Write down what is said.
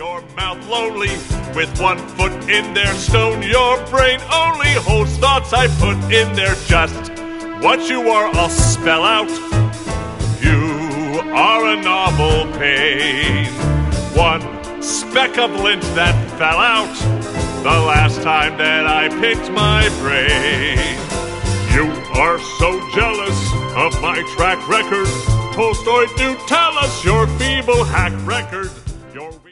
Your mouth lonely, with 1 foot in there, stone. Your brain only holds thoughts I put in there. Just what you are, I'll spell out. You are a novel pain. 1 speck of lint that fell out the last time that I picked my brain. You are so jealous of my track record. Tolstoy, do tell us your feeble hack record. Your